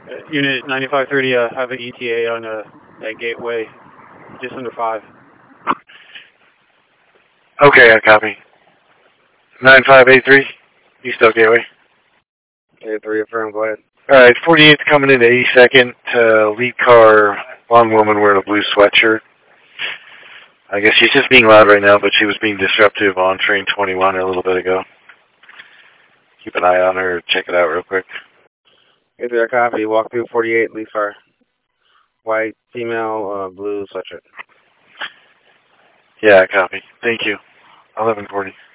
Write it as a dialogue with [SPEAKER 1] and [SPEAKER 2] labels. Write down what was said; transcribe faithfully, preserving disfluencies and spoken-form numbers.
[SPEAKER 1] Uh, Unit ninety-five thirty, uh, have an E T A on uh, that gateway, just under five.
[SPEAKER 2] Okay, I copy. nine five eight three, East Oak Gateway.
[SPEAKER 1] Okay, three affirm, go ahead.
[SPEAKER 2] Alright, forty-eight's coming into eighty-second, uh, lead car, one woman wearing a blue sweatshirt. I guess she's just being loud right now, but she was being disruptive on train twenty-one a little bit ago. Keep an eye on her, check it out real quick.
[SPEAKER 1] Okay, three, I copy. Walk through forty-eight, lead car. White, female, uh, blue sweatshirt.
[SPEAKER 2] Yeah, I copy. Thank you. eleven forty.